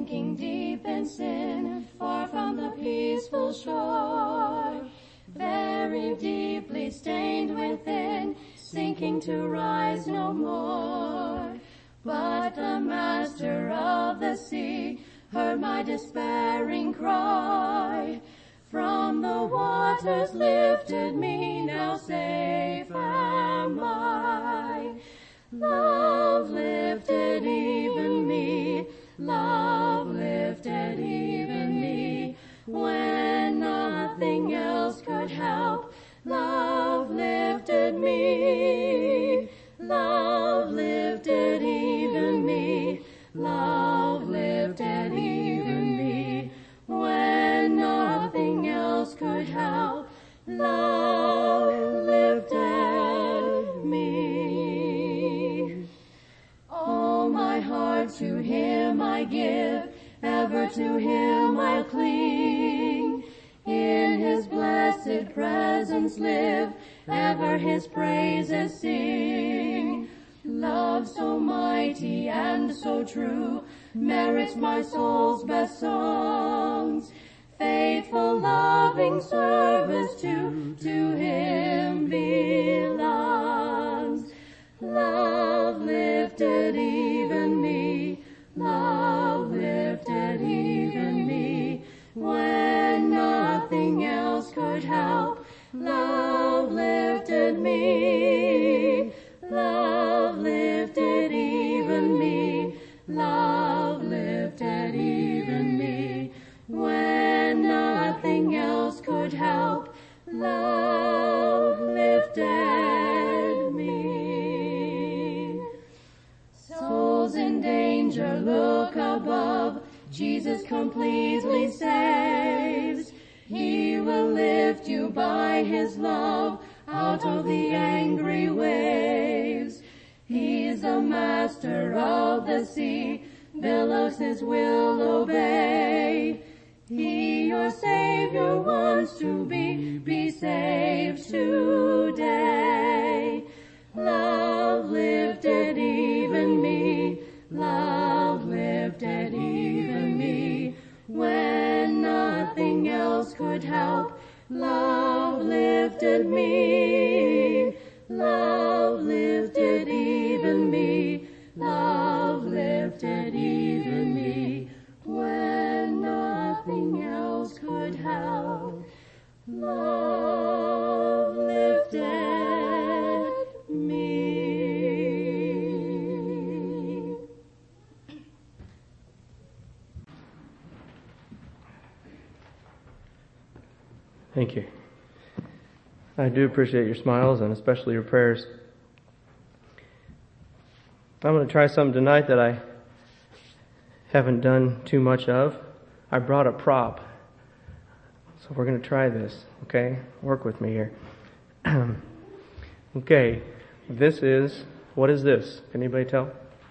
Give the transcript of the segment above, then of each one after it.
sinking deep in sin, far from the peaceful shore, very deeply stained within, sinking to rise no more. But the master of the sea heard my despairing cry. From the waters lifted me, now safe am I. Love lifted even me, love lifted even me, when nothing else could help. Love lifted me, love lifted even me, love lifted even me, when nothing else could help. Love lifted me. All my heart to him I give, ever to him I'll cling. In his blessed presence live, ever his praises sing. Love so mighty and so true merits my soul's best songs. Faithful, loving service to him belongs. Love lifted even me, love lifted even me, when nothing else could help. Love lifted me, love lifted even me, love lifted even me, when nothing else could help. Love lifted me. Souls in danger look above, Jesus completely saves. He will lift you by his love out of the angry waves. He's the master of the sea, billows his will obey. He, your Savior, wants to be saved today. Love lifted even me, love lifted even me, when nothing else could help. Love lifted me, love lifted even me, love lifted even me, when nothing else could help. Love lifted me. Thank you. I do appreciate your smiles and especially your prayers. I'm going to try something tonight that I haven't done too much of. I brought a prop. So we're going to try this, okay? Work with me here. Okay, what is this? Can anybody tell?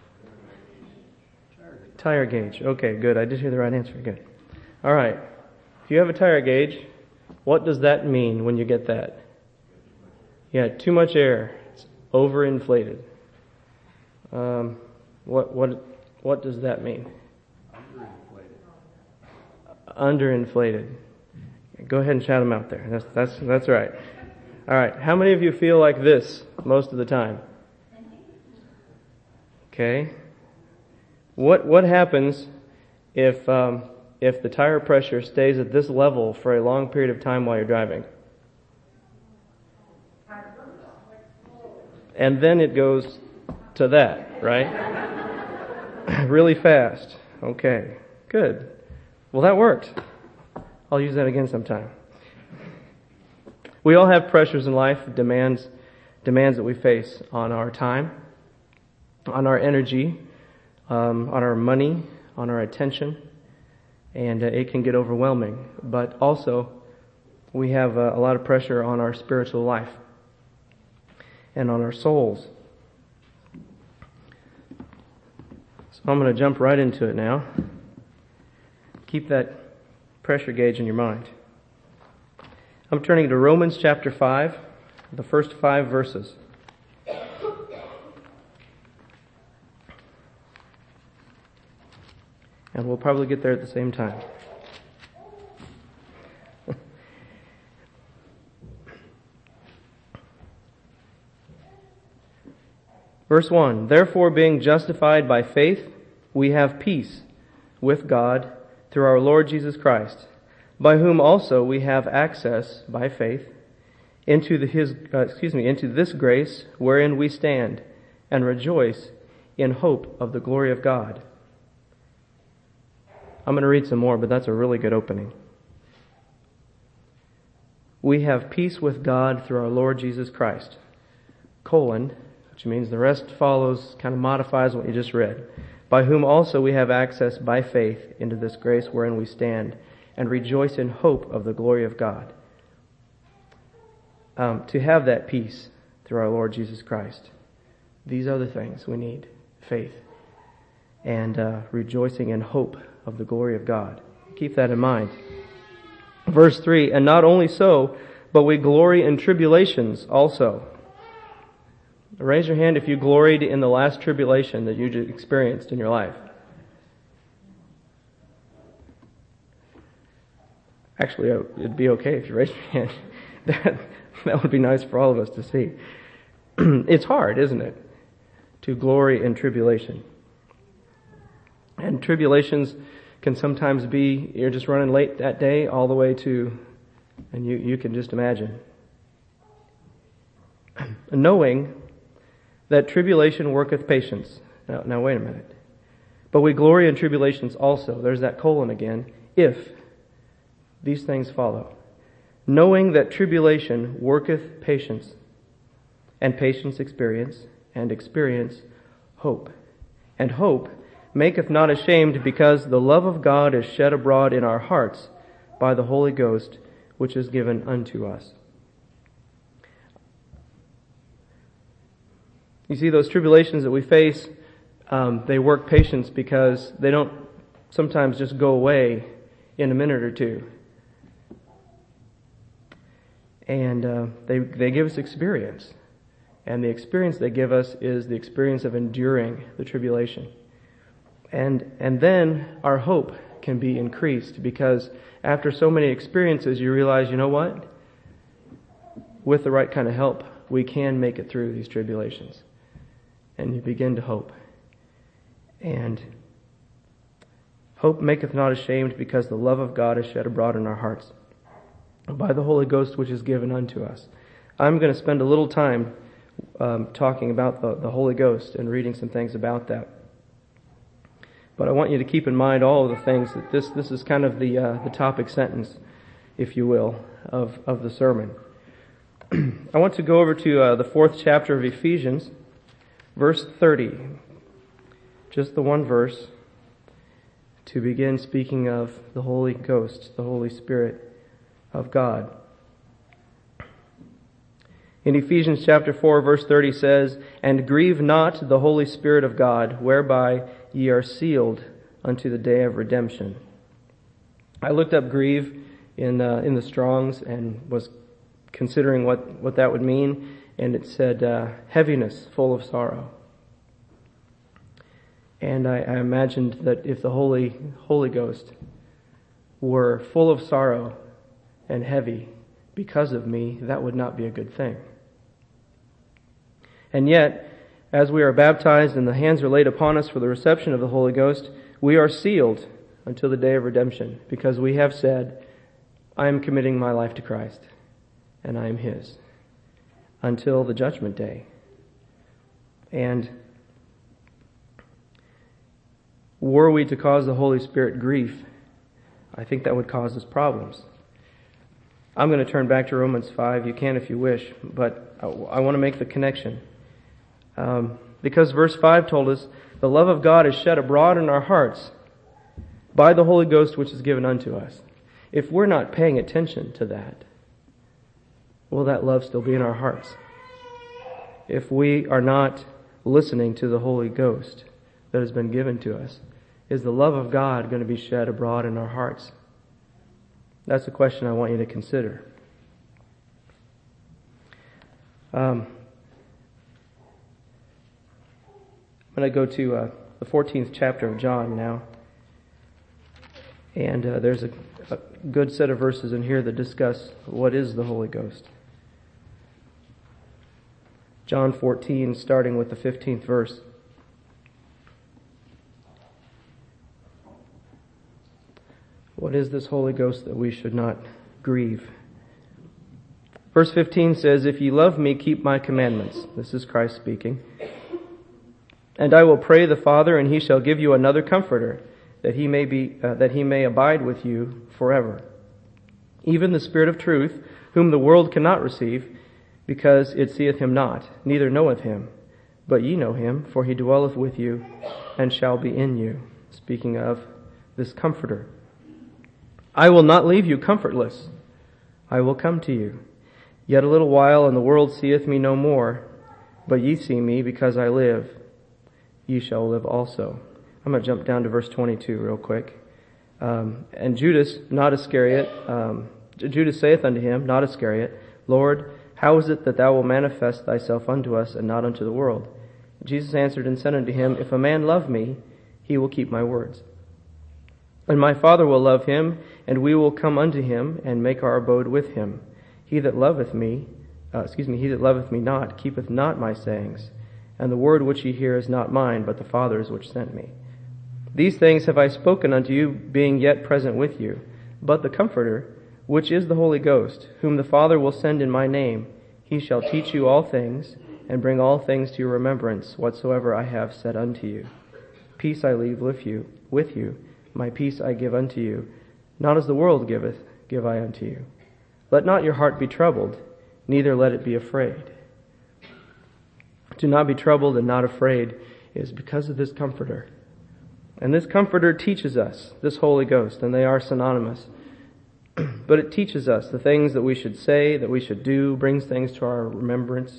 Tire gauge. Okay, good. I did hear the right answer. Good. All right. If you have a tire gauge, what does that mean when you get that? Yeah, too much air. It's overinflated. What does that mean? Underinflated. Go ahead and shout them out there. That's right. All right. How many of you feel like this most of the time? Okay. What happens if the tire pressure stays at this level for a long period of time while you're driving? And then it goes to that, right? Really fast. Okay. Good. Well, that worked. I'll use that again sometime. We all have pressures in life, demands that we face on our time, on our energy, on our money, on our attention, and it can get overwhelming. But also, we have a lot of pressure on our spiritual life and on our souls. So I'm going to jump right into it now. Keep that pressure gauge in your mind. I'm turning to Romans chapter 5, the first 5 verses. And we'll probably get there at the same time. Verse 1, therefore being justified by faith, we have peace with God through our Lord Jesus Christ, by whom also we have access by faith into this grace wherein we stand and rejoice in hope of the glory of God. I'm going to read some more, but that's a really good opening. We have peace with God through our Lord Jesus Christ, which means the rest follows, kind of modifies what you just read, by whom also we have access by faith into this grace wherein we stand and rejoice in hope of the glory of God. To have that peace through our Lord Jesus Christ, these are the things we need: faith and rejoicing in hope of the glory of God. Keep that in mind. Verse 3, and not only so, but we glory in tribulations also. Raise your hand if you gloried in the last tribulation that you experienced in your life. Actually, it'd be okay if you raised your hand. That would be nice for all of us to see. It's hard, isn't it, to glory in tribulation. And tribulations can sometimes be, you're just running late that day all the way to, and you can just imagine. Knowing that tribulation worketh patience. Now wait a minute. But we glory in tribulations also. There's that colon again. If these things follow. Knowing that tribulation worketh patience, and patience experience, and experience hope. And hope maketh not ashamed, because the love of God is shed abroad in our hearts by the Holy Ghost, which is given unto us. You see, those tribulations that we face, they work patience because they don't sometimes just go away in a minute or two. And they give us experience. And the experience they give us is the experience of enduring the tribulation. And then our hope can be increased, because after so many experiences, you realize, you know what? With the right kind of help, we can make it through these tribulations. And you begin to hope. And hope maketh not ashamed, because the love of God is shed abroad in our hearts by the Holy Ghost, which is given unto us. I'm going to spend a little time talking about the Holy Ghost and reading some things about that. But I want you to keep in mind all of the things that this is kind of the topic sentence, if you will, of the sermon. I want to go over to the 4th chapter of Ephesians, verse 30. Just the one verse to begin speaking of the Holy Ghost, the Holy Spirit of God. In Ephesians chapter 4, verse 30 says, and grieve not the Holy Spirit of God, whereby ye are sealed unto the day of redemption. I looked up grieve in the Strong's and was considering what that would mean, and it said heaviness, full of sorrow. And I imagined that if the Holy Ghost were full of sorrow and heavy because of me, that would not be a good thing. And yet, as we are baptized and the hands are laid upon us for the reception of the Holy Ghost, we are sealed until the day of redemption, because we have said, I am committing my life to Christ, and I am His, until the judgment day. And were we to cause the Holy Spirit grief, I think that would cause us problems. I'm going to turn back to Romans 5. You can if you wish, but I want to make the connection. Because verse 5 told us, the love of God is shed abroad in our hearts by the Holy Ghost, which is given unto us. If we're not paying attention to that, will that love still be in our hearts? If we are not listening to the Holy Ghost that has been given to us, is the love of God going to be shed abroad in our hearts? That's a question I want you to consider. I'm going to go to the 14th chapter of John now. And there's a good set of verses in here that discuss what is the Holy Ghost. John 14, starting with the 15th verse. What is this Holy Ghost that we should not grieve? Verse 15 says, "If ye love me, keep my commandments." This is Christ speaking. "And I will pray the Father, and he shall give you another Comforter, that he may abide with you forever. Even the Spirit of truth, whom the world cannot receive, because it seeth him not, neither knoweth him. But ye know him, for he dwelleth with you, and shall be in you." Speaking of this Comforter. "I will not leave you comfortless. I will come to you. Yet a little while, and the world seeth me no more. But ye see me, because I live. Ye shall live also." I'm going to jump down to verse 22 real quick. "And Judas, not Iscariot, Judas saith unto him, not Iscariot, Lord, how is it that thou wilt manifest thyself unto us, and not unto the world? Jesus answered and said unto him, If a man love me, he will keep my words. And my Father will love him, and we will come unto him, and make our abode with him. He that loveth me not, keepeth not my sayings. And the word which ye hear is not mine, but the Father's which sent me. These things have I spoken unto you, being yet present with you. But the Comforter, which is the Holy Ghost, whom the Father will send in my name, he shall teach you all things, and bring all things to your remembrance, whatsoever I have said unto you. Peace I leave with you. My peace I give unto you. Not as the world giveth, give I unto you. Let not your heart be troubled, neither let it be afraid." To not be troubled and not afraid is because of this Comforter. And this Comforter teaches us, this Holy Ghost, and they are synonymous. But it teaches us the things that we should say, that we should do, brings things to our remembrance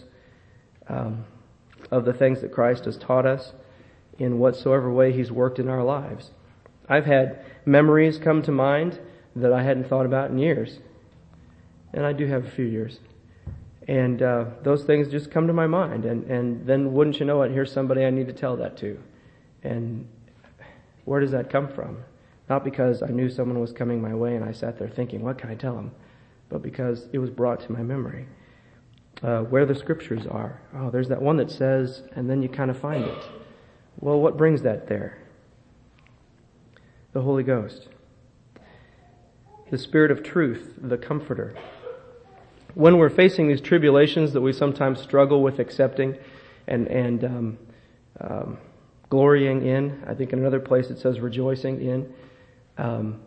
of the things that Christ has taught us in whatsoever way He's worked in our lives. I've had memories come to mind that I hadn't thought about in years. And I do have a few years. And those things just come to my mind. And then wouldn't you know it, here's somebody I need to tell that to. And where does that come from? Not because I knew someone was coming my way and I sat there thinking, what can I tell them? But because it was brought to my memory. Where the scriptures are. Oh, there's that one that says, and then you kind of find it. Well, what brings that there? The Holy Ghost. The Spirit of truth, the Comforter. When we're facing these tribulations that we sometimes struggle with accepting and glorying in, I think in another place it says rejoicing in,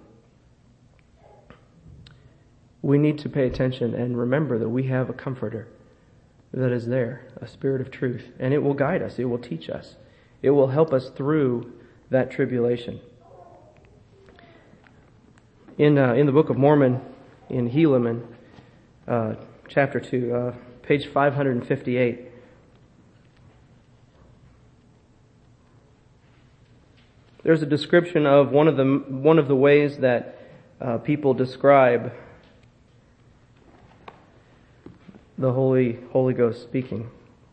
we need to pay attention and remember that we have a Comforter that is there, a Spirit of truth, and it will guide us, it will teach us, it will help us through that tribulation. In the Book of Mormon, in Helaman, chapter 2, page 558. There's a description of one of the ways that people describe the Holy Ghost speaking.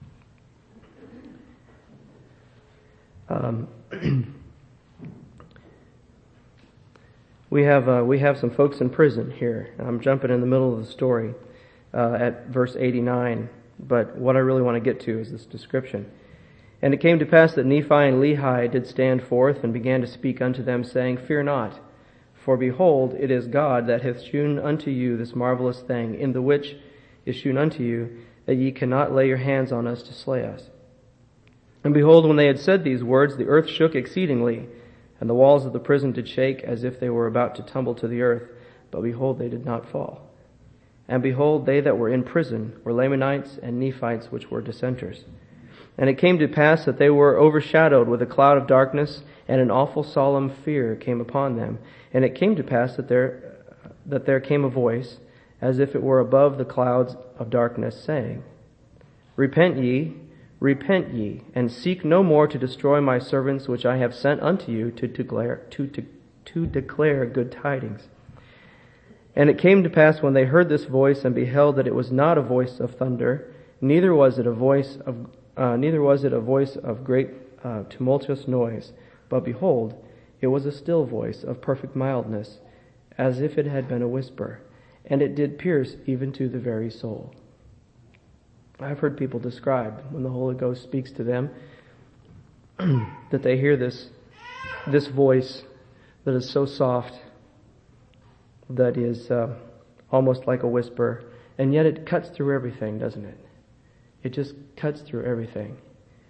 We have some folks in prison here. I'm jumping in the middle of the story at verse 89, but what I really want to get to is this description. "And it came to pass that Nephi and Lehi did stand forth and began to speak unto them, saying, Fear not, for behold, it is God that hath shewn unto you this marvelous thing, in the which is shewn unto you, that ye cannot lay your hands on us to slay us. And behold, when they had said these words, the earth shook exceedingly, and the walls of the prison did shake, as if they were about to tumble to the earth. But behold, they did not fall. And behold, they that were in prison were Lamanites and Nephites, which were dissenters. And it came to pass that they were overshadowed with a cloud of darkness, and an awful solemn fear came upon them. And it came to pass that there came a voice, as if it were above the clouds of darkness, saying, Repent ye, and seek no more to destroy my servants which I have sent unto you to declare good tidings. And it came to pass when they heard this voice and beheld that it was not a voice of thunder, neither was it a voice of great tumultuous noise, but behold, It was a still voice of perfect mildness, as if it had been a whisper, and it did pierce even to the very soul. I've heard people describe when the Holy Ghost speaks to them that they hear this voice that is so soft, that is almost like a whisper, and yet it cuts through everything, doesn't it? It just cuts through everything.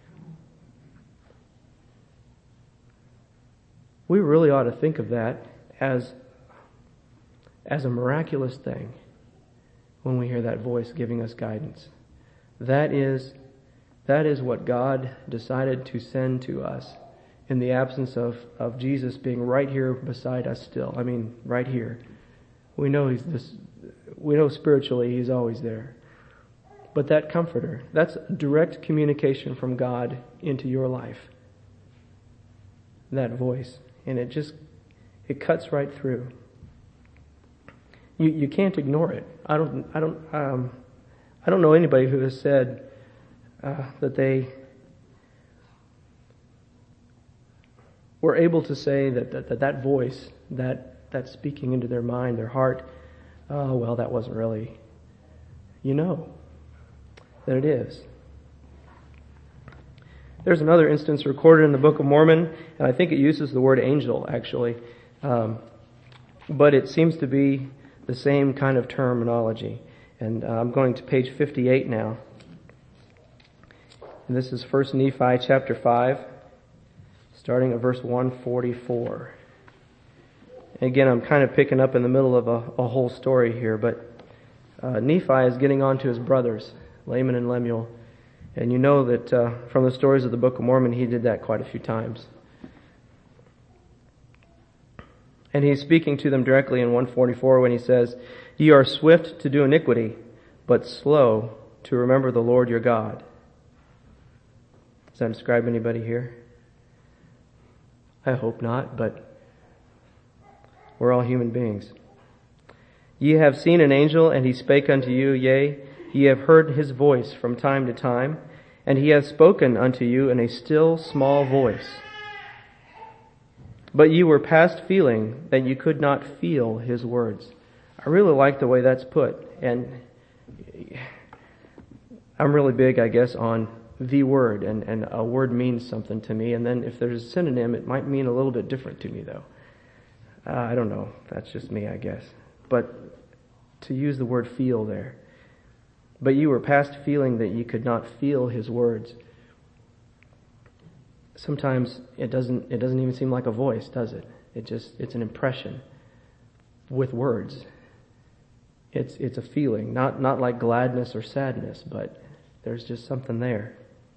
We really ought to think of that as a miraculous thing when we hear that voice giving us guidance. That is what God decided to send to us in the absence of Jesus being right here beside us still. I mean, right here. We know spiritually He's always there. But that comforter, that's direct communication from God into your life. That voice. And it cuts right through. You can't ignore it. I don't know anybody who has said that they were able to say that voice, that speaking into their mind, their heart, oh well, that wasn't really. You know that it is. There's another instance recorded in the Book of Mormon, and I think it uses the word angel, actually. But it seems to be the same kind of terminology. And I'm going to page 58 now. And this is 1 Nephi chapter 5, starting at verse 144. And again, I'm kind of picking up in the middle of a whole story here, but Nephi is getting on to his brothers, Laman and Lemuel. And you know that from the stories of the Book of Mormon, he did that quite a few times. And he's speaking to them directly in 144 when he says, "Ye are swift to do iniquity, but slow to remember the Lord your God." Does that describe anybody here? I hope not, but we're all human beings. "Ye have seen an angel, and he spake unto you, yea, ye have heard his voice from time to time, and he hath spoken unto you in a still small voice. But ye were past feeling, that you could not feel his words." I really like the way that's put, and I'm really big, I guess, on the word, and a word means something to me, and then if there's a synonym, it might mean a little bit different to me, though. I don't know. That's just me, I guess. But to use the word feel there. "But you were past feeling that you could not feel his words." Sometimes it doesn't even seem like a voice, does it? It's an impression with words. It's a feeling, not like gladness or sadness, but there's just something there.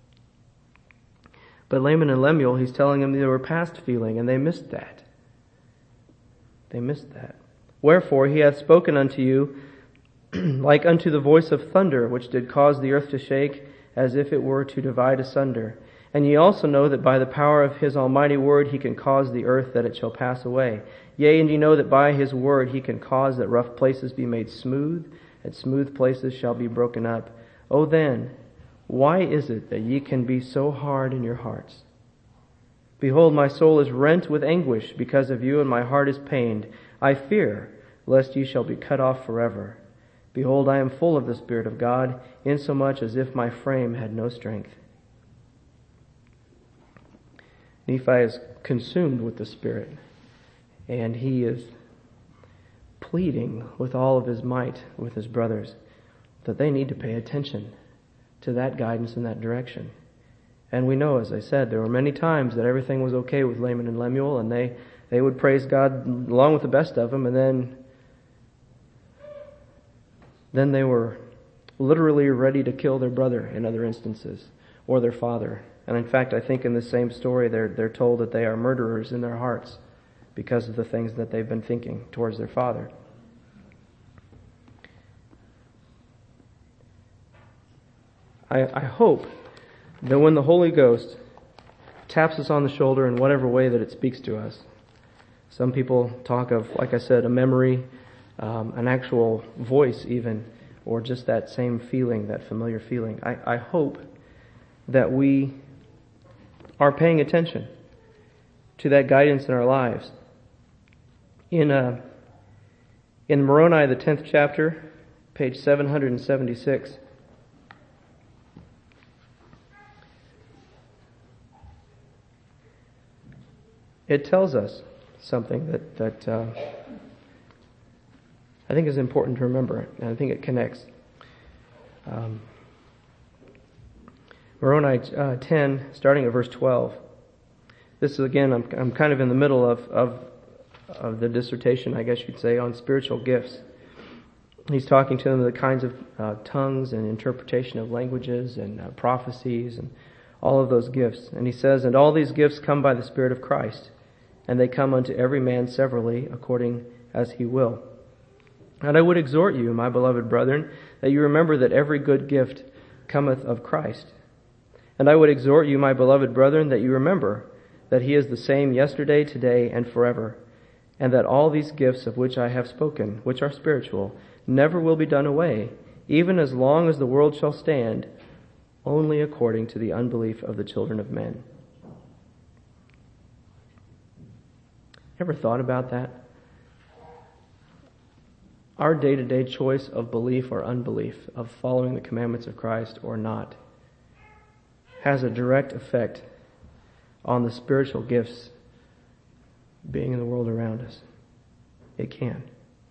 But Laman and Lemuel, he's telling them they were past feeling, and they missed that. They missed that. "Wherefore he hath spoken unto you like unto the voice of thunder, which did cause the earth to shake, as if it were to divide asunder. And ye also know that by the power of his almighty word he can cause the earth that it shall pass away. Yea, and ye know that by his word he can cause that rough places be made smooth, and smooth places shall be broken up. O then, why is it that ye can be so hard in your hearts? Behold, my soul is rent with anguish because of you, and my heart is pained. I fear lest ye shall be cut off forever. Behold, I am full of the Spirit of God, insomuch as if my frame had no strength." Nephi is consumed with the Spirit, and he is pleading with all of his might with his brothers that they need to pay attention to that guidance in that direction. And we know, as I said, there were many times that everything was okay with Laman and Lemuel, and they would praise God along with the best of them, and then they were literally ready to kill their brother in other instances, or their father. And in fact, I think in the same story, they're told that they are murderers in their hearts because of the things that they've been thinking towards their father. I hope that when the Holy Ghost taps us on the shoulder in whatever way that it speaks to us, some people talk of, like I said, a memory, an actual voice even, or just that same feeling, that familiar feeling. I hope that we are paying attention to that guidance in our lives. In Moroni, the 10th chapter, page 776, it tells us something that I think is important to remember, and I think it connects. Moroni 10, starting at verse 12. This is, again, I'm kind of in the middle of the dissertation, I guess you'd say, on spiritual gifts. He's talking to them the kinds of tongues and interpretation of languages and prophecies and all of those gifts. And he says, "And all these gifts come by the Spirit of Christ, and they come unto every man severally, according as he will. And I would exhort you, my beloved brethren, that you remember that every good gift cometh of Christ. And I would exhort you, my beloved brethren, that you remember that he is the same yesterday, today, and forever, and that all these gifts of which I have spoken, which are spiritual, never will be done away, even as long as the world shall stand, only according to the unbelief of the children of men." Ever thought about that? Our day-to-day choice of belief or unbelief, of following the commandments of Christ or not, has a direct effect on the spiritual gifts being in the world around us. It can.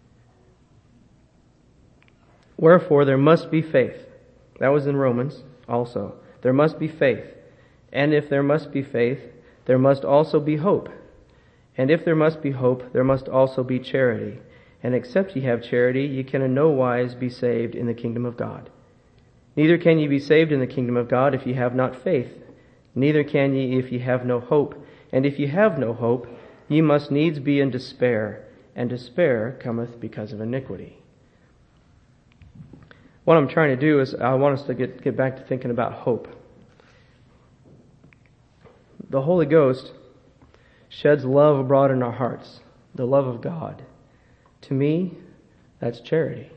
"Wherefore there must be faith." That was in Romans also. There must be faith. "And if there must be faith, there must also be hope. And if there must be hope, there must also be charity. And except ye have charity, ye can in no wise be saved in the kingdom of God. Neither can ye be saved in the kingdom of God if ye have not faith. Neither can ye if ye have no hope. And if ye have no hope, ye must needs be in despair. And despair cometh because of iniquity." What I'm trying to do is I want us to get back to thinking about hope. The Holy Ghost sheds love abroad in our hearts, the love of God. To me, that's charity.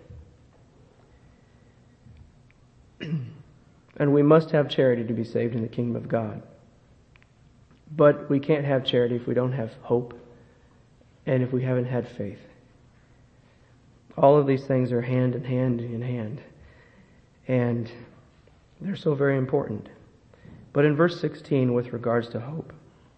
And we must have charity to be saved in the kingdom of God. But we can't have charity if we don't have hope and if we haven't had faith. All of these things are hand in hand. And they're so very important. But in verse 16, with regards to hope,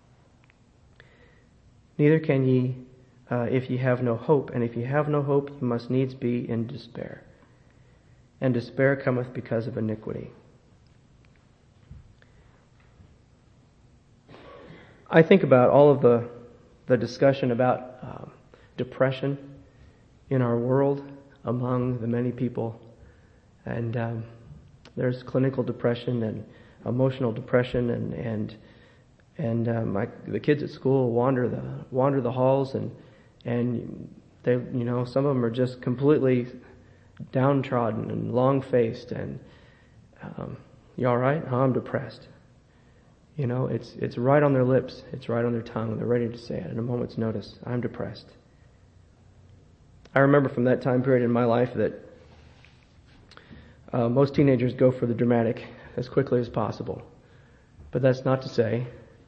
"Neither can ye if ye have no hope, and if ye have no hope, ye must needs be in despair. And despair cometh because of iniquity." I think about all of the discussion about depression in our world among the many people. And there's clinical depression and emotional depression, and the kids at school wander the halls, and they, some of them are just completely downtrodden and long-faced, and "You all right?" "Oh, I'm depressed." It's right on their lips, it's right on their tongue. They're ready to say it at a moment's notice. "I'm depressed." I remember from that time period in my life that most teenagers go for the dramatic as quickly as possible. But that's not to say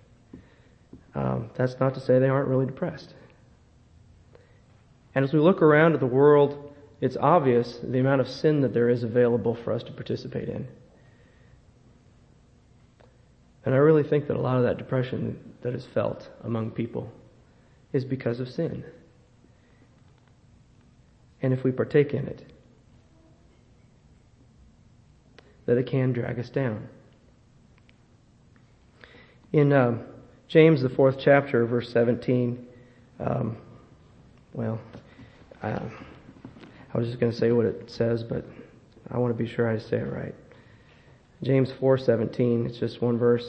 they aren't really depressed. And as we look around at the world, it's obvious the amount of sin that there is available for us to participate in. And I really think that a lot of that depression that is felt among people is because of sin. And if we partake in it, that it can drag us down. In James, the 4th chapter, verse 17, I was just going to say what it says, but I want to be sure I say it right. James 4:17, it's just one verse.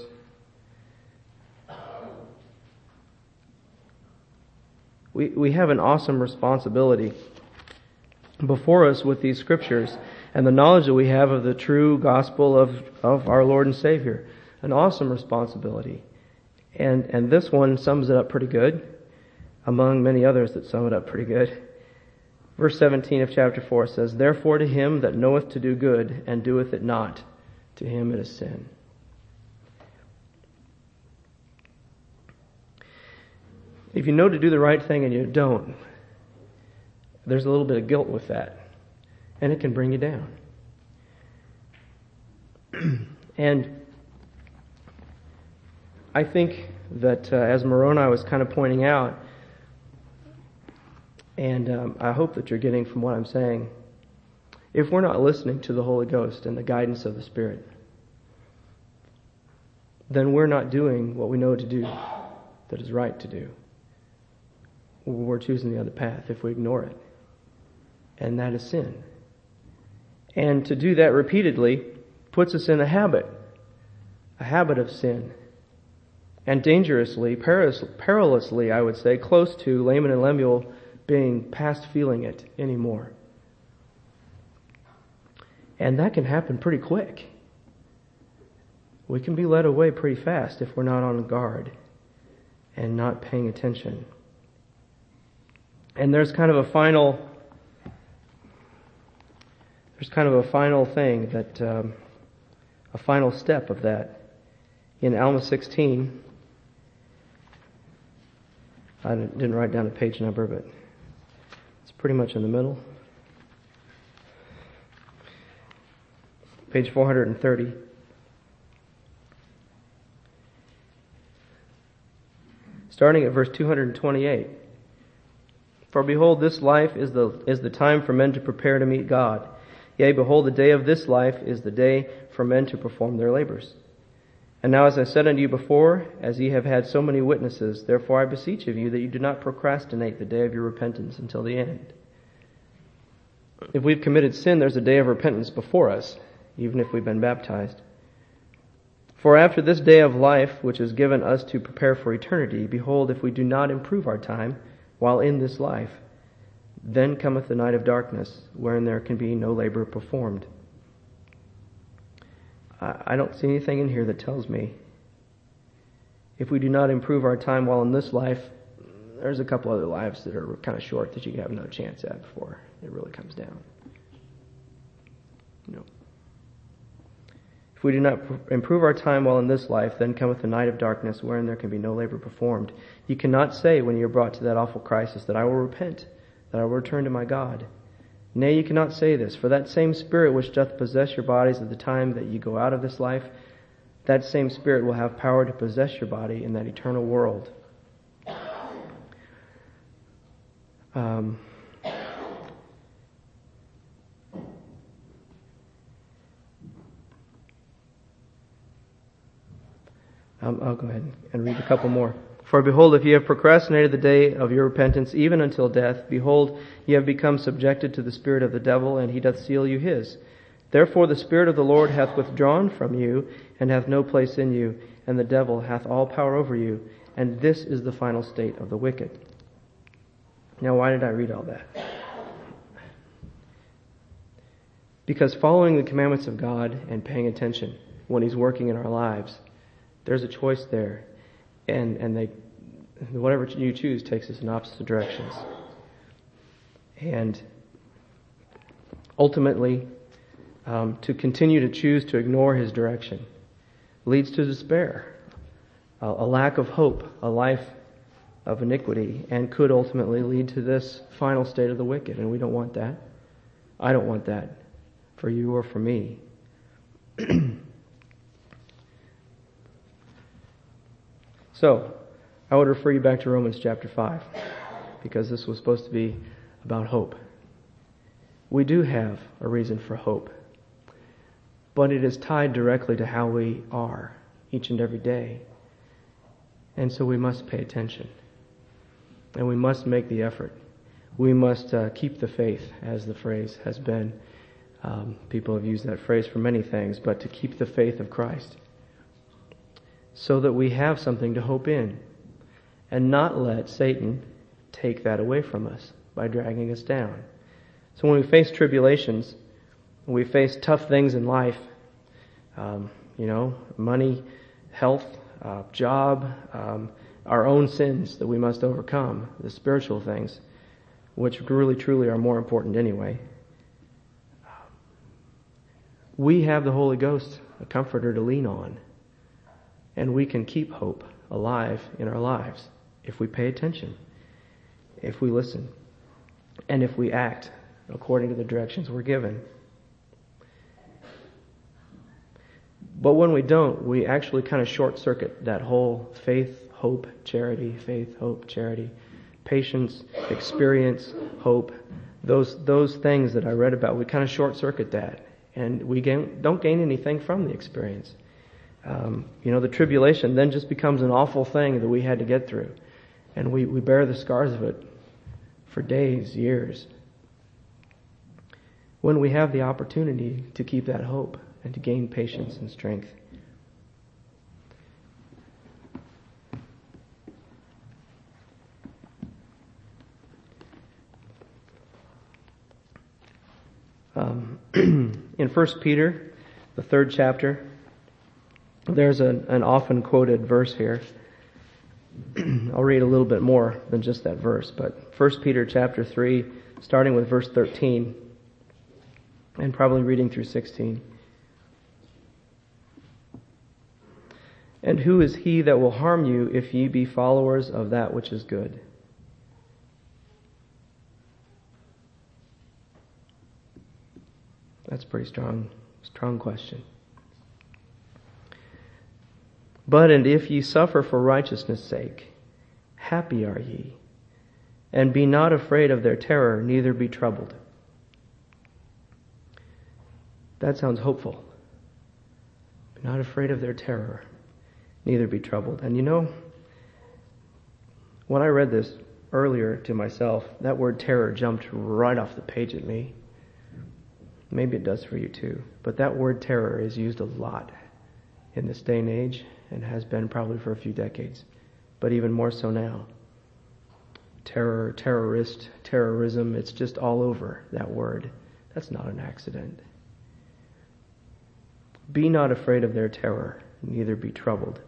We have an awesome responsibility before us with these scriptures and the knowledge that we have of the true gospel of our Lord and Savior. An awesome responsibility. And this one sums it up pretty good, among many others that sum it up pretty good. Verse 17 of chapter 4 says, "Therefore to him that knoweth to do good and doeth it not, to him it is sin." if you know to do the right thing and you don't, there's a little bit of guilt with that. And it can bring you down. And I think that as Moroni was kind of pointing out, and I hope that you're getting from what I'm saying, if we're not listening to the Holy Ghost and the guidance of the Spirit, then we're not doing what we know to do that is right to do. We're choosing the other path if we ignore it. And that is sin. And to do that repeatedly puts us in a habit of sin. And dangerously, perilously, I would say, close to Laman and Lemuel being past feeling it anymore. And that can happen pretty quick. We can be led away pretty fast if we're not on guard and not paying attention. And there's kind of a final thing that, a final step of that. In Alma 16, I didn't write down a page number, but it's pretty much in the middle. Page 430. Starting at verse 228. For behold, this life is the time for men to prepare to meet God. Yea, behold, the day of this life is the day for men to perform their labors. And now as I said unto you before, as ye have had so many witnesses, therefore I beseech of you that you do not procrastinate the day of your repentance until the end. If we've committed sin, there's a day of repentance before us, even if we've been baptized. For after this day of life, which is given us to prepare for eternity, behold, if we do not improve our time while in this life, then cometh the night of darkness, wherein there can be no labor performed. I don't see anything in here that tells me if we do not improve our time while in this life, there's a couple other lives that are kind of short that you have another chance at before it really comes down. No. If we do not improve our time while in this life, then cometh the night of darkness, wherein there can be no labor performed. You cannot say when you are brought to that awful crisis that I will repent, that I will return to my God. Nay, you cannot say this, for that same Spirit which doth possess your bodies at the time that ye go out of this life, that same Spirit will have power to possess your body in that eternal world. I'll go ahead and read a couple more. For behold, if ye have procrastinated the day of your repentance even until death, behold, ye have become subjected to the spirit of the devil, and he doth seal you his. Therefore the Spirit of the Lord hath withdrawn from you, and hath no place in you, and the devil hath all power over you, and this is the final state of the wicked. Now, why did I read all that? Because following the commandments of God and paying attention when He's working in our lives, there's a choice there. And they, whatever you choose takes us in opposite directions. And ultimately, to continue to choose to ignore His direction leads to despair, a lack of hope, a life of iniquity, and could ultimately lead to this final state of the wicked. And we don't want that. I don't want that for you or for me. So, I would refer you back to Romans chapter 5, because this was supposed to be about hope. We do have a reason for hope, but it is tied directly to how we are each and every day. And so we must pay attention. And we must make the effort. We must keep the faith, as the phrase has been. People have used that phrase for many things, but to keep the faith of Christ, so that we have something to hope in, and not let Satan take that away from us by dragging us down. So when we face tribulations, when we face tough things in life, money, health, job, our own sins that we must overcome, the spiritual things, which really truly are more important anyway, we have the Holy Ghost, a comforter to lean on. And we can keep hope alive in our lives if we pay attention, if we listen, and if we act according to the directions we're given. But when we don't, we actually kind of short-circuit that whole faith, hope, charity, patience, experience, hope, those things that I read about. We kind of short-circuit that, and we don't gain anything from the experience. The tribulation then just becomes an awful thing that we had to get through, and we bear the scars of it for days, years. When we have the opportunity to keep that hope and to gain patience and strength. In 1 Peter, the 3rd chapter, there's an often quoted verse here. I'll read a little bit more than just that verse, but 1 Peter chapter 3, starting with verse 13, and probably reading through 16. And who is he that will harm you if ye be followers of that which is good? That's a pretty strong question. But and if ye suffer for righteousness' sake, happy are ye, and be not afraid of their terror, neither be troubled. That sounds hopeful. Be not afraid of their terror, neither be troubled. And when I read this earlier to myself, that word terror jumped right off the page at me. Maybe it does for you too. But that word terror is used a lot in this day and age, and has been probably for a few decades, but even more so now. Terror, terrorist, terrorism, it's just all over that word. That's not an accident. Be not afraid of their terror, neither be troubled.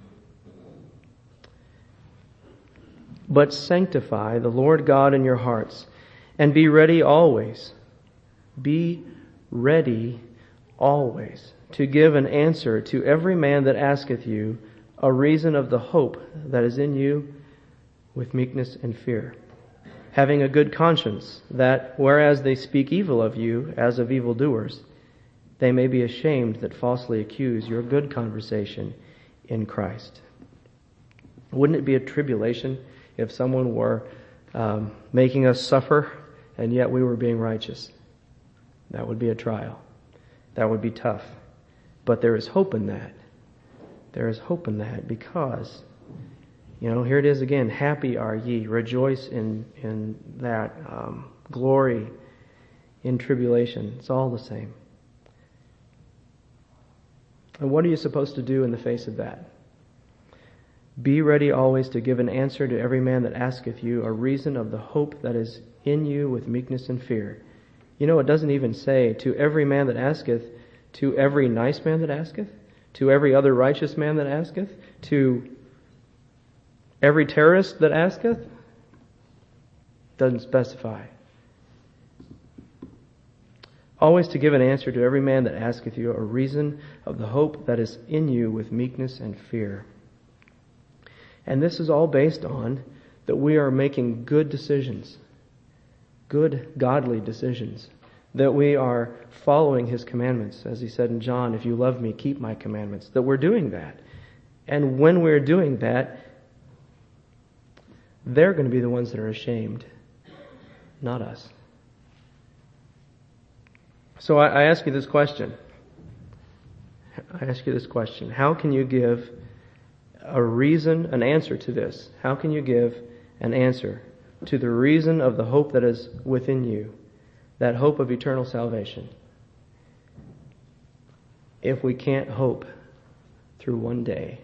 But sanctify the Lord God in your hearts, and be ready always. Be ready always to give an answer to every man that asketh you a reason of the hope that is in you with meekness and fear, having a good conscience, that whereas they speak evil of you as of evildoers, they may be ashamed that falsely accuse your good conversation in Christ. Wouldn't it be a tribulation if someone were making us suffer and yet we were being righteous? That would be a trial. That would be tough. But there is hope in that. There is hope in that because, here it is again, happy are ye, rejoice in that, glory in tribulation. It's all the same. And what are you supposed to do in the face of that? Be ready always to give an answer to every man that asketh you a reason of the hope that is in you with meekness and fear. It doesn't even say to every man that asketh, to every nice man that asketh, to every other righteous man that asketh, to every terrorist that asketh. Doesn't specify. Always to give an answer to every man that asketh you a reason of the hope that is in you with meekness and fear. And this is all based on that we are making good decisions. Good, godly decisions. That we are following His commandments. As He said in John, if you love me, keep my commandments. That we're doing that. And when we're doing that, they're going to be the ones that are ashamed, not us. So I ask you this question. How can you give an answer to this? How can you give an answer to the reason of the hope that is within you, that hope of eternal salvation, if we can't hope through one day?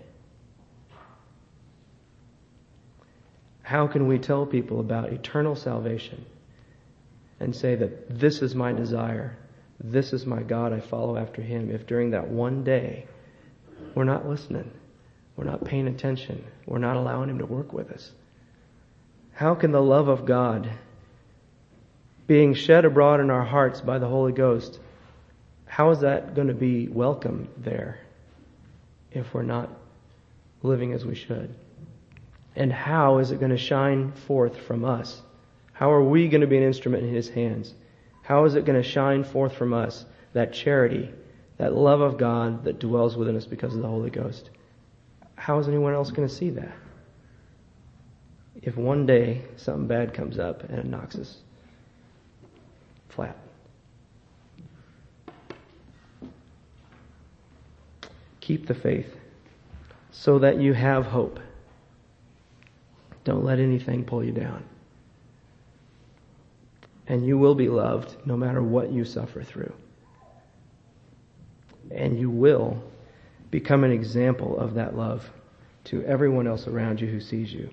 How can we tell people about eternal salvation and say that this is my desire, this is my God, I follow after Him, if during that one day we're not listening, we're not paying attention, we're not allowing Him to work with us? How can the love of God being shed abroad in our hearts by the Holy Ghost, how is that going to be welcome there if we're not living as we should? And how is it going to shine forth from us? How are we going to be an instrument in His hands? How is it going to shine forth from us, that charity, that love of God that dwells within us because of the Holy Ghost? How is anyone else going to see that? If one day something bad comes up and it knocks us flat. Keep the faith so that you have hope. Don't let anything pull you down. And you will be loved no matter what you suffer through. And you will become an example of that love to everyone else around you who sees you.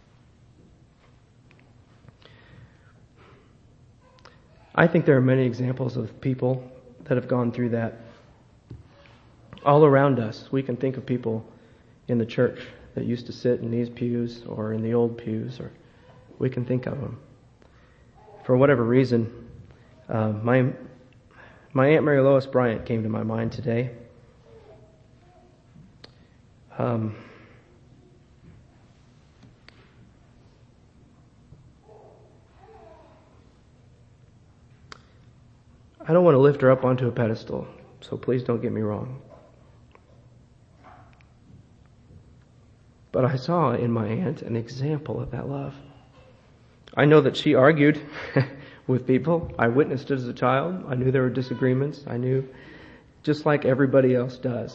I think there are many examples of people that have gone through that. All around us, we can think of people in the church that used to sit in these pews or in the old pews, or we can think of them. For whatever reason, my Aunt Mary Lois Bryant came to my mind today. I don't want to lift her up onto a pedestal, so please don't get me wrong. But I saw in my aunt an example of that love. I know that she argued with people. I witnessed it as a child. I knew there were disagreements. I knew, just like everybody else does.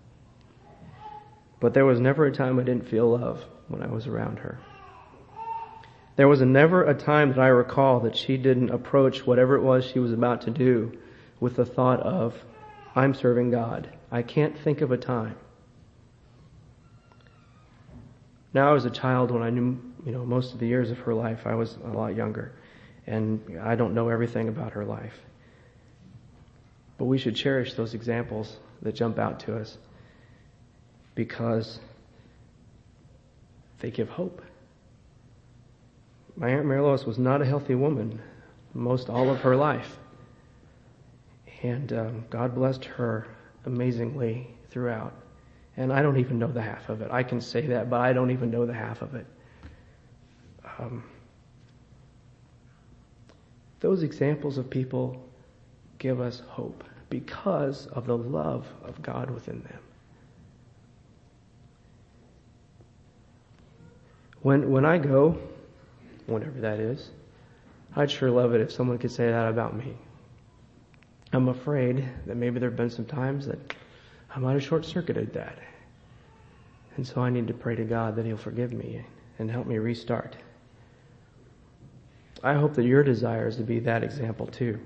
But there was never a time I didn't feel love when I was around her. There was never a time that I recall that she didn't approach whatever it was she was about to do with the thought of, I'm serving God. I can't think of a time. Now, I was a child when I knew, most of the years of her life. I was a lot younger, and I don't know everything about her life. But we should cherish those examples that jump out to us because they give hope. My Aunt Mary Lois was not a healthy woman most all of her life. And God blessed her amazingly throughout. And I don't even know the half of it. I can say that, but I don't even know the half of it. Those examples of people give us hope because of the love of God within them. When I go, whenever that is, I'd sure love it if someone could say that about me. I'm afraid that maybe there have been some times that I might have short-circuited that. And so I need to pray to God that He'll forgive me and help me restart. I hope that your desire is to be that example too.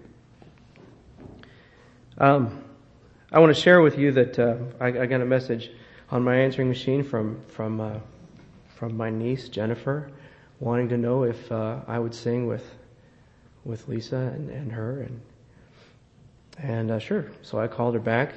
I want to share with you that I got a message on my answering machine from my niece Jennifer, wanting to know if I would sing with Lisa and her, and sure. So I called her back.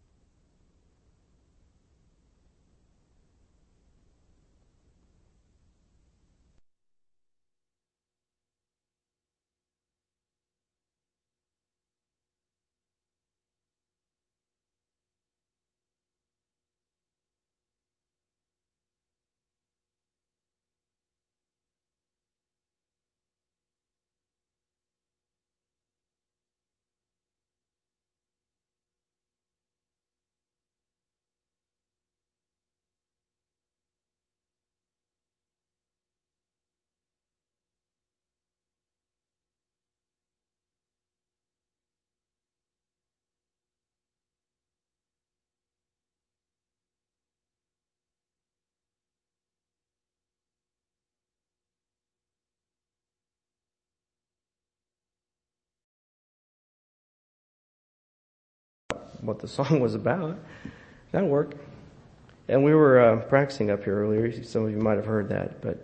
What the song was about. That worked. And we were practicing up here earlier. Some of you might have heard that. But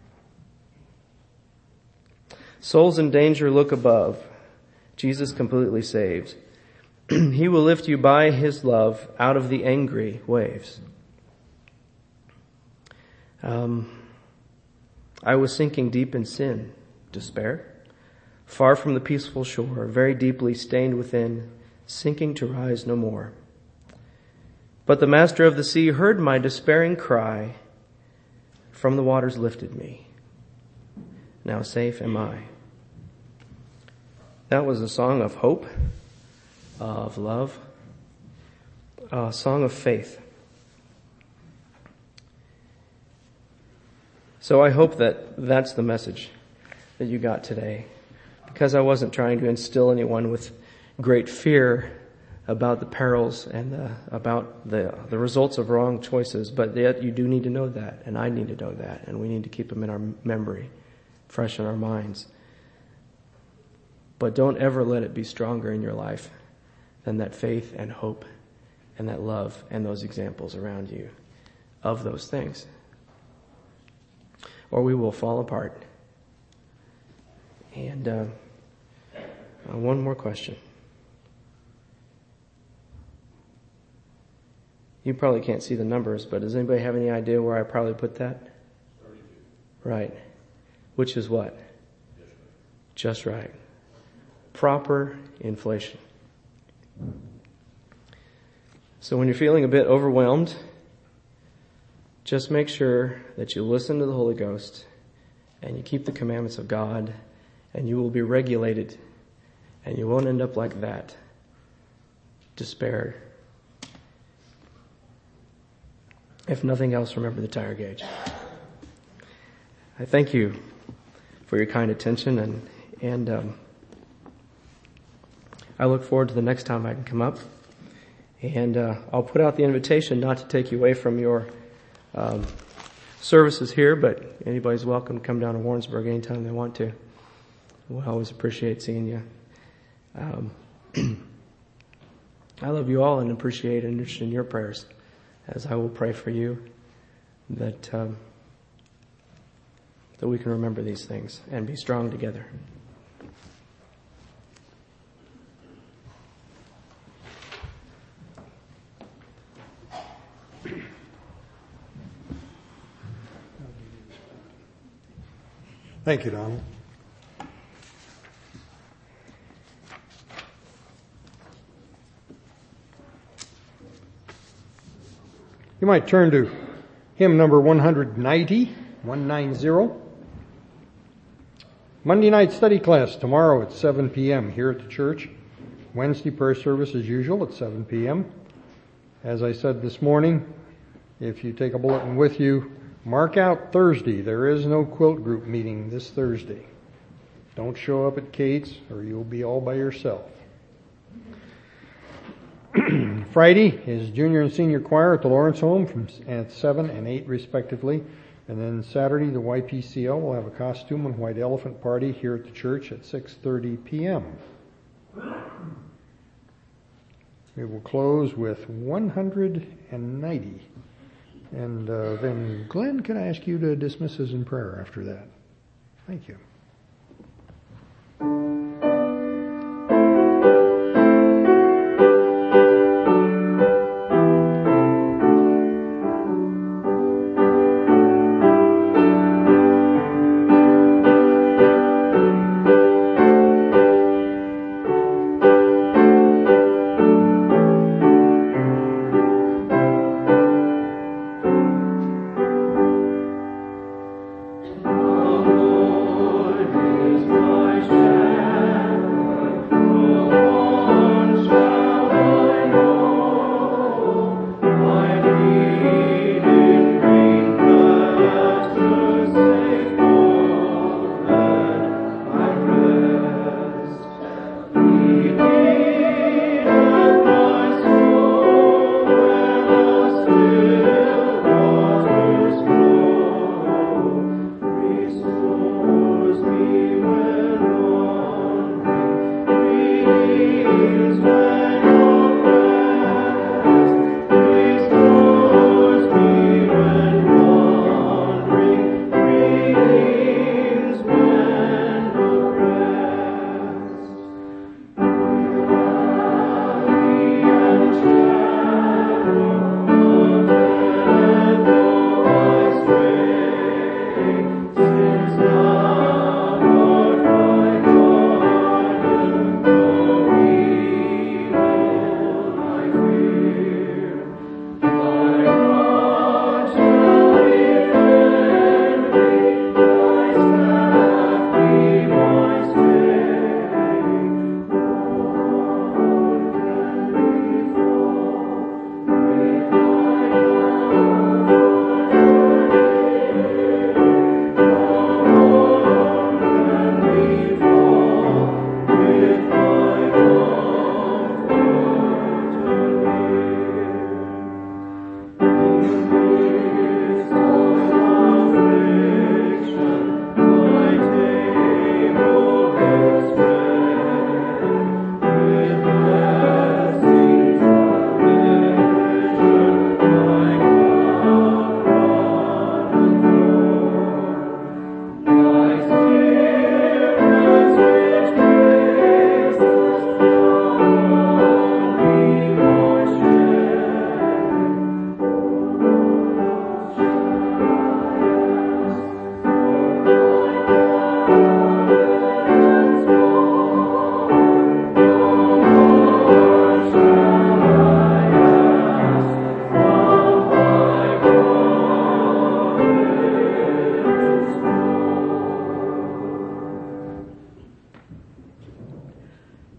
souls in danger, look above. Jesus completely saves. He will lift you by His love out of the angry waves. I was sinking deep in sin, despair, far from the peaceful shore, very deeply stained within, sinking to rise no more. But the master of the sea heard my despairing cry. from the waters lifted me. Now safe am I. That was a song of hope, of love, a song of faith. So I hope that that's the message that you got today, because I wasn't trying to instill anyone with great fear about the perils and about the results of wrong choices, but yet you do need to know that, and I need to know that, and we need to keep them in our memory, fresh in our minds. But don't ever let it be stronger in your life than that faith and hope and that love and those examples around you of those things, or we will fall apart. And one more question. You probably can't see the numbers, but does anybody have any idea where I probably put that? 32. Right. Which is what? Just right. Proper inflation. So when you're feeling a bit overwhelmed, just make sure that you listen to the Holy Ghost and you keep the commandments of God, and you will be regulated, and you won't end up like that. Despair. If nothing else, remember the tire gauge. I thank you for your kind attention, and I look forward to the next time I can come up. And I'll put out the invitation not to take you away from your services here, but anybody's welcome to come down to Warrensburg anytime they want to. We'll always appreciate seeing you. I love you all and appreciate and interested in your prayers, as I will pray for you that we can remember these things and be strong together. Thank you, Donald. You might turn to hymn number 190. Monday night study class tomorrow at 7 p.m. here at the church. Wednesday prayer service as usual at 7 p.m. As I said this morning, if you take a bulletin with you, mark out Thursday. There is no quilt group meeting this Thursday. Don't show up at Kate's or you'll be all by yourself. Friday is junior and senior choir at the Lawrence home at 7 and 8 respectively. And then Saturday, the YPCL will have a costume and white elephant party here at the church at 6:30 p.m. We will close with 190. And then, Glenn, can I ask you to dismiss us in prayer after that? Thank you. Lord,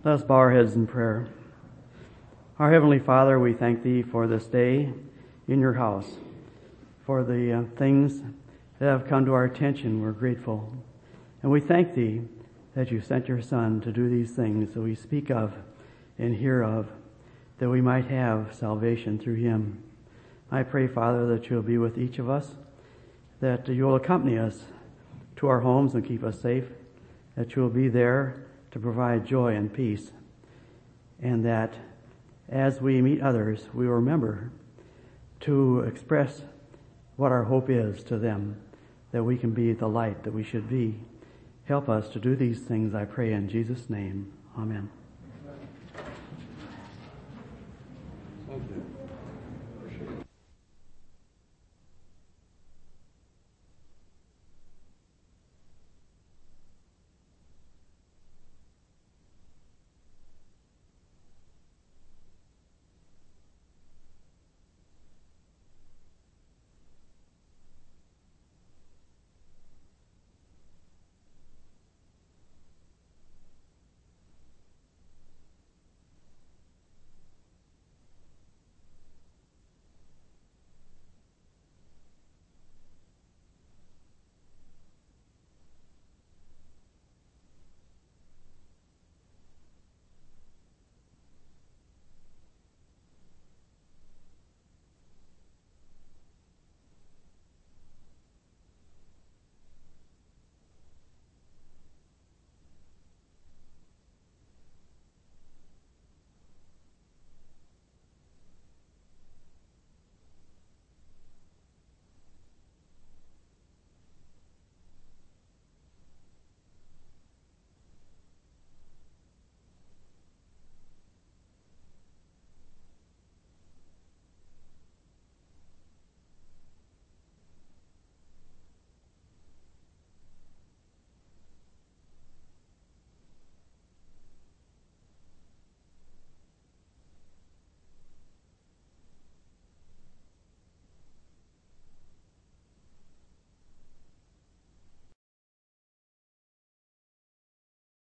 Let us bow our heads in prayer. Our Heavenly Father, we thank Thee for this day in Your house, for the things that have come to our attention. We're grateful. And we thank Thee that You sent Your Son to do these things that we speak of and hear of, that we might have salvation through Him. I pray, Father, that You'll be with each of us, that You'll accompany us to our homes and keep us safe, that You'll be there to provide joy and peace, and that as we meet others, we will remember to express what our hope is to them, that we can be the light that we should be. Help us to do these things, I pray in Jesus' name. Amen.